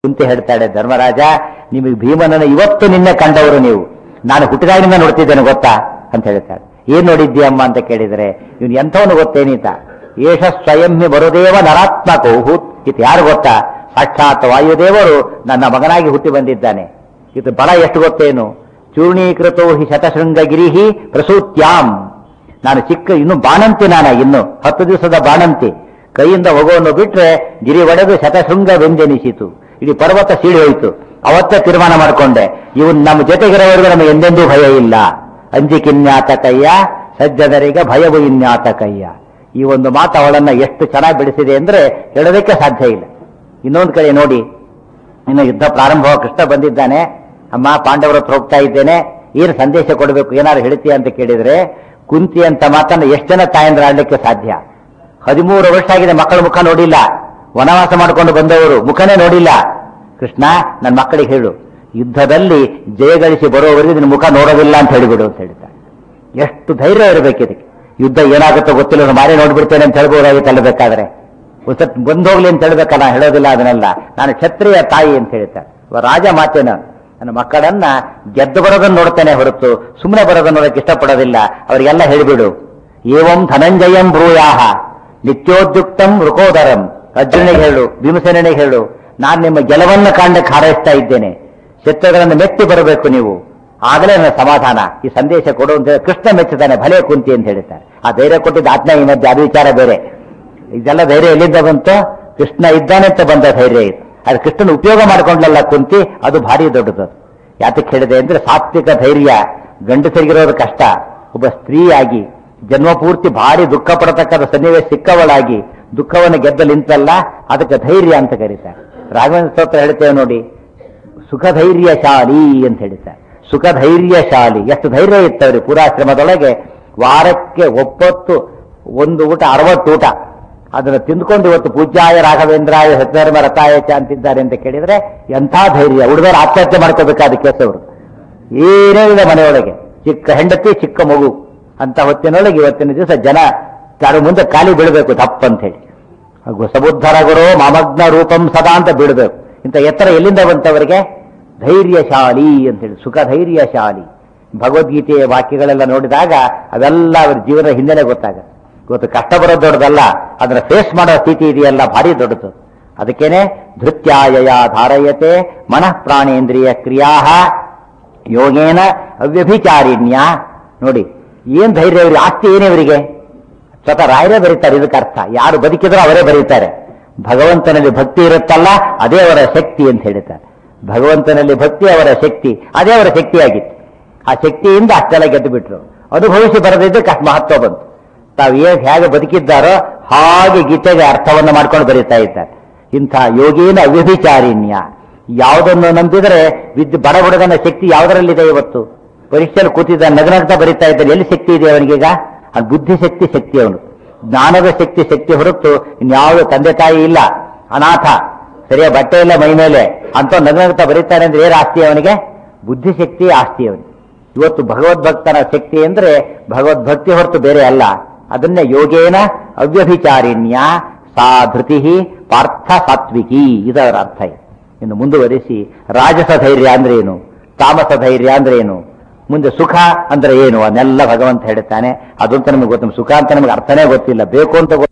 ಕುಂತಿ ಹೇಳ್ತಾಳೆ, ಧರ್ಮರಾಜ ನಿಮಗೆ ಭೀಮನನ್ನು ಇವತ್ತು ನಿನ್ನೆ ಕಂಡವರು ನೀವು, ನಾನು ಹುಟ್ಟಿದಾಗಿನಿಂದ ನೋಡ್ತಿದ್ದೇನೆ ಗೊತ್ತಾ ಅಂತ ಹೇಳ್ತಾಳೆ. ಏನ್ ನೋಡಿದ್ದೀಯಮ್ಮ ಅಂತ ಕೇಳಿದರೆ, ಇವನು ಎಂಥವನು ಗೊತ್ತೇನೀತ, ಏಷ ಸ್ವಯಂ ವರುದೇವ ನರಾತ್ಮಕೋ ಹೂತ್, ಇದು ಯಾರು ಗೊತ್ತಾ, ಸಾಕ್ಷಾತ್ ವಾಯುದೇವರು ನನ್ನ ಮಗನಾಗಿ ಹುಟ್ಟಿ ಬಂದಿದ್ದಾನೆ. ಇದು ಬಲ ಎಷ್ಟು ಗೊತ್ತೇನು, ಚೂರ್ಣೀಕೃತೋ ಹಿ ಶತಶೃಂಗಗಿರಿಹಿ ಪ್ರಸೂತ್ಯಾಂ, ನಾನು ಚಿಕ್ಕ ಇನ್ನು ಬಾಣಂತಿ, ಇನ್ನು 10 ದಿವಸದ ಬಾಣಂತಿ, ಕೈಯಿಂದ ಹೋಗೋವನ್ನು ಬಿಟ್ರೆ ಗಿರಿ ಒಡೆದು ಶತಶೃಂಗ ವ್ಯಂಜನಿಸಿತು, ಇಡೀ ಪರ್ವತ ಸೀಳಿ ಹೋಯಿತು. ಅವತ್ತೇ ತೀರ್ಮಾನ ಮಾಡಿಕೊಂಡೆ, ಇವನ್ ನಮ್ಮ ಜೊತೆಗಿರೋವರೆಗೂ ನಮಗೆ ಎಂದೆಂದೂ ಭಯ ಇಲ್ಲ. ಅಂಜಿಕಿನ್ಯಾತಕಯ್ಯ ಸಜ್ಜನರಿಗೆ ಭಯವು ಇನ್ಯಾತಕಯ್ಯ. ಈ ಒಂದು ಮಾತು ಅವಳನ್ನ ಎಷ್ಟು ಚೆನ್ನಾಗಿ ಬೆಳೆಸಿದೆ ಅಂದ್ರೆ ಹೇಳೋದಕ್ಕೆ ಸಾಧ್ಯ ಇಲ್ಲ. ಇನ್ನೊಂದು ಕಡೆ ನೋಡಿ, ಇನ್ನು ಯುದ್ಧ ಪ್ರಾರಂಭ, ಕೃಷ್ಣ ಬಂದಿದ್ದಾನೆ, ಅಮ್ಮ ಪಾಂಡವರ ಹತ್ರ ಹೋಗ್ತಾ ಇದ್ದೇನೆ, ಏನು ಸಂದೇಶ ಕೊಡಬೇಕು, ಏನಾದ್ರು ಹೇಳ್ತೀಯ ಅಂತ ಕೇಳಿದ್ರೆ, ಕುಂತಿ ಅಂತ ಮಾತನ್ನ ಎಷ್ಟು ಜನ ತಾಯಂದ್ರ ಆಡ್ಲಿಕ್ಕೆ ಸಾಧ್ಯ? 13 ವರ್ಷ ಆಗಿದೆ, ಮಕ್ಕಳ ಮುಖ ನೋಡಿಲ್ಲ, ವನವಾಸ ಮಾಡಿಕೊಂಡು ಬಂದವರು ಮುಖನೇ ನೋಡಿಲ್ಲ. ಕೃಷ್ಣ ನನ್ನ ಮಕ್ಕಳಿಗೆ ಹೇಳು, ಯುದ್ಧದಲ್ಲಿ ಜಯಗಳಿಸಿ ಬರೋವರೆಗೂ ನಿನ್ನ ಮುಖ ನೋಡೋದಿಲ್ಲ ಅಂತ ಹೇಳಿಬಿಡು ಅಂತ ಹೇಳ್ತಾರೆ. ಎಷ್ಟು ಧೈರ್ಯ ಇರಬೇಕು ಇದಕ್ಕೆ. ಯುದ್ಧ ಏನಾಗುತ್ತೋ ಗೊತ್ತಿಲ್ಲ, ಮಾರಿ ನೋಡ್ಬಿಡ್ತೇನೆ ಅಂತ ಹೇಳ್ಬೋದಾಗಿತ್ತು ಅಲ್ಲಬೇಕಾದ್ರೆ, ಬಂದೋಗ್ಲಿ ಅಂತ ಹೇಳ್ಬೇಕಲ್ಲ, ಹೇಳೋದಿಲ್ಲ ಅದನ್ನೆಲ್ಲ. ನಾನು ಕ್ಷತ್ರಿಯ ತಾಯಿ ಅಂತ ಹೇಳ್ತಾರೆ. ರಾಜ ಮಾತೇನ, ನನ್ನ ಮಕ್ಕಳನ್ನ ಗೆದ್ದು ಬರೋದನ್ನು ನೋಡ್ತೇನೆ ಹೊರತು ಸುಮ್ಮನೆ ಬರೋದನ್ನು ನೋಡಕ್ಕೆ ಇಷ್ಟಪಡೋದಿಲ್ಲ, ಅವರಿಗೆಲ್ಲ ಹೇಳಿಬಿಡು. ಏವಂ ಧನಂಜಯಂ ಬ್ರೂಯಾಹ ನಿತ್ಯೋದ್ಯುಕ್ತಂ ವೃಕೋದರಂ, ಅರ್ಜುನಿಗೆ ಹೇಳು, ಭೀಮಸೇನಿಗೆ ಹೇಳು, ನಾನು ನಿಮ್ಮ ಗೆಲವನ್ನು ಕಾಣಕ್ಕೆ ಹಾರೈಸ್ತಾ ಇದ್ದೇನೆ, ಶತ್ರುಗಳನ್ನು ಮೆಚ್ಚಿ ಬರಬೇಕು ನೀವು, ಆಗಲೇ ನನ್ನ ಸಮಾಧಾನ. ಈ ಸಂದೇಶ ಕೊಡು ಅಂತ ಕೃಷ್ಣ ಮೆಚ್ಚುತ್ತಾನೆ, ಭಲೆ ಕುಂತಿ ಅಂತ ಹೇಳ್ತಾರೆ. ಆ ಧೈರ್ಯ ಕೊಟ್ಟಿದ್ದ ಆಜ್ಞಾ ಈ ಮಧ್ಯೆ ಅದು ವಿಚಾರ ಬೇರೆ. ಇದೆಲ್ಲ ಧೈರ್ಯ ಎಲ್ಲಿಂದ ಬಂತು? ಕೃಷ್ಣ ಇದ್ದಾನೆ ಅಂತ ಬಂದ ಧೈರ್ಯ ಇದು. ಅದು ಕೃಷ್ಣನ ಉಪಯೋಗ ಮಾಡ್ಕೊಂಡ್ಲಲ್ಲ ಕುಂತಿ, ಅದು ಭಾರಿ ದೊಡ್ಡದು. ಯಾತಕ್ಕೆ ಹೇಳಿದೆ ಅಂದ್ರೆ, ಸಾತ್ವಿಕ ಧೈರ್ಯ ಗಂಡಸರಿಗಿರೋದು ಕಷ್ಟ. ಒಬ್ಬ ಸ್ತ್ರೀಯಾಗಿ ಜನ್ಮಪೂರ್ತಿ ಭಾರಿ ದುಃಖ ಪಡತಕ್ಕಂಥ ಸನ್ನಿವೇಶ ಸಿಕ್ಕವಳಾಗಿ ದುಃಖವನ್ನು ಗೆದ್ದು ನಿಂತಲ್ಲ, ಅದಕ್ಕೆ ಧೈರ್ಯ ಅಂತ ಕರೀತಾರೆ. ರಾಘವೇಂದ್ರ ಸ್ತೋತ್ರ ಹೇಳ್ತೇವೆ ನೋಡಿ, ಸುಖ ಧೈರ್ಯಶಾಲಿ ಅಂತ ಹೇಳ್ತಾರೆ. ಸುಖ ಧೈರ್ಯಶಾಲಿ, ಎಷ್ಟು ಧೈರ್ಯ ಇತ್ತವ್ರಿ ಪೂರಾಶ್ರಮದೊಳಗೆ. ವಾರಕ್ಕೆ 9 ಒಂದು ಊಟ 60 ಊಟ, ಅದನ್ನು ತಿಂದುಕೊಂಡು ಇವತ್ತು ಪೂಜ್ಯಾಯ ರಾಘವೇಂದ್ರಾಯ ಸತ್ಯಧರ್ಮ ರಥಾಯ ಚ ಅಂತಿದ್ದಾರೆ ಅಂತ ಕೇಳಿದ್ರೆ ಎಂಥ ಧೈರ್ಯ. ಹುಡುಗರು ಆತ್ಮಹತ್ಯೆ ಮಾಡ್ಕೋಬೇಕಾದ ಕೇಸವರು, ಏನೇ ಇಲ್ಲ ಮನೆಯೊಳಗೆ, ಚಿಕ್ಕ ಹೆಂಡತಿ ಚಿಕ್ಕ ಮಗು ಅಂತ ಹೊತ್ತಿನೊಳಗೆ ಇವತ್ತಿನ ದಿವಸ ಜನ ಯಾರು ಮುಂದೆ ಖಾಲಿ ಬೀಳಬೇಕು ತಪ್ಪ ಅಂತ ಹೇಳಿ. ಸಬುದ್ಧರ ಗುರು ಮಾಮಗ್ನ ರೂಪಂ ಸದಾ ಅಂತ ಬೀಳಬೇಕು. ಇಂಥ ಎತ್ತರ ಎಲ್ಲಿಂದ ಬಂತವರಿಗೆ? ಧೈರ್ಯಶಾಲಿ ಅಂತೇಳಿ, ಸುಖ ಧೈರ್ಯಶಾಲಿ. ಭಗವದ್ಗೀತೆಯ ವಾಕ್ಯಗಳೆಲ್ಲ ನೋಡಿದಾಗ ಅವೆಲ್ಲ ಅವರ ಜೀವನ ಹಿಂದೆನೇ ಗೊತ್ತಾಗುತ್ತೆ. ಇವತ್ತು ಕಷ್ಟ ಬರೋದು ದೊಡ್ಡದಲ್ಲ, ಅದನ್ನ ಫೇಸ್ ಮಾಡೋ ಸ್ಥಿತಿ ಇದೆಯಲ್ಲ ಭಾರಿ ದೊಡ್ಡದು. ಅದಕ್ಕೇನೆ ಧೃತ್ಯಾಯಯ ಧಾರಯತೆ ಮನಃ ಪ್ರಾಣೇಂದ್ರಿಯ ಕ್ರಿಯಾ ಯೋಗೇನ ಅವ್ಯಭಿಚಾರಿಣ್ಯ. ನೋಡಿ ಏನ್ ಧೈರ್ಯ ಇವರಿಗೆ, ಆಸ್ತಿ ಏನೇ ಇವರಿಗೆ? ಸ್ವತಃ ರಾಯರೇ ಬರೀತಾರೆ ಇದಕ್ಕೆ ಅರ್ಥ. ಯಾರು ಬದುಕಿದ್ರೂ ಅವರೇ ಬರೀತಾರೆ. ಭಗವಂತನಲ್ಲಿ ಭಕ್ತಿ ಇರುತ್ತಲ್ಲ, ಅದೇ ಅವರ ಶಕ್ತಿ ಅಂತ ಹೇಳ್ತಾರೆ. ಭಗವಂತನಲ್ಲಿ ಭಕ್ತಿ ಅವರ ಶಕ್ತಿ, ಅದೇ ಅವರ ಶಕ್ತಿಯಾಗಿತ್ತು. ಆ ಶಕ್ತಿಯಿಂದ ಅಷ್ಟೆಲ್ಲ ಗೆದ್ದು ಬಿಟ್ರು. ಅನುಭವಿಸಿ ಬರದಿದ್ದಕ್ಕೆ ಅಷ್ಟು ಮಹತ್ವ ಬಂತು. ತಾವು ಹೇಗೆ ಬದುಕಿದ್ದಾರೋ ಹಾಗೆ ಗೀತೆಗೆ ಅರ್ಥವನ್ನು ಮಾಡ್ಕೊಂಡು ಬರೀತಾ ಇದ್ದಾರೆ. ಇಂಥ ಯೋಗೀನ ಅವ್ಯಭಿಚಾರಿಣ್ಯ. ಯಾವುದನ್ನು ನಂಬಿದರೆ ಬಡ ಹುಡುಗನ ಶಕ್ತಿ ಯಾವುದರಲ್ಲಿದೆ? ಇವತ್ತು ಪರೀಕ್ಷೆಯಲ್ಲಿ ಕೂತಿದ್ದ ನಗನಗ್ತಾ ಬರೀತಾ ಇದ್ದಾರೆ, ಎಲ್ಲಿ ಶಕ್ತಿ ಇದೆ ಅವನಿಗೀಗ? ಅದು ಬುದ್ಧಿಶಕ್ತಿ ಶಕ್ತಿ, ಅವನು ಜ್ಞಾನದ ಶಕ್ತಿ ಹೊರತು ಇನ್ಯಾವುದೋ ತಂದೆ ತಾಯಿ ಇಲ್ಲ, ಅನಾಥ, ಸರಿಯಾದ ಬಟ್ಟೆ ಇಲ್ಲ ಮೈ ಮೇಲೆ ಅಂತ ನಗನಗ್ತಾ ಬರೀತಾನೆ ಅಂದ್ರೆ ಏನು ಆಸ್ತಿ ಅವನಿಗೆ? ಬುದ್ಧಿಶಕ್ತಿ ಆಸ್ತಿ ಅವನಿಗೆ. ಇವತ್ತು ಭಗವದ್ಭಕ್ತನ ಶಕ್ತಿ ಅಂದ್ರೆ ಭಗವದ್ಭಕ್ತಿ ಹೊರತು ಬೇರೆ ಅಲ್ಲ. ಅದನ್ನೇ ಯೋಗೇನ ಅವ್ಯಭಿಚಾರಿಣ್ಯ ಸಾ ಧೃತಿ ಪಾರ್ಥ ಸಾತ್ವಿಕಿ, ಇದರ ಅರ್ಥ. ಇನ್ನು ಮುಂದುವರಿಸಿ ರಾಜಸ ಧೈರ್ಯ ಅಂದ್ರೆ ಏನು, ತಾಮಸ ಧೈರ್ಯ ಅಂದ್ರೆ ಏನು, ಮುಂದೆ ಸುಖ ಅಂದ್ರೆ ಏನು, ಅದನ್ನೆಲ್ಲ ಭಗವಂತ ಹೇಳ್ತಾನೆ. ಅದಂತ ನಮಗೆ ಗೊತ್ತ. ಸುಖ ಅಂತ ನಮಗೆ ಅರ್ಥನೇ ಗೊತ್ತಿಲ್ಲ, ಬೇಕು ಅಂತ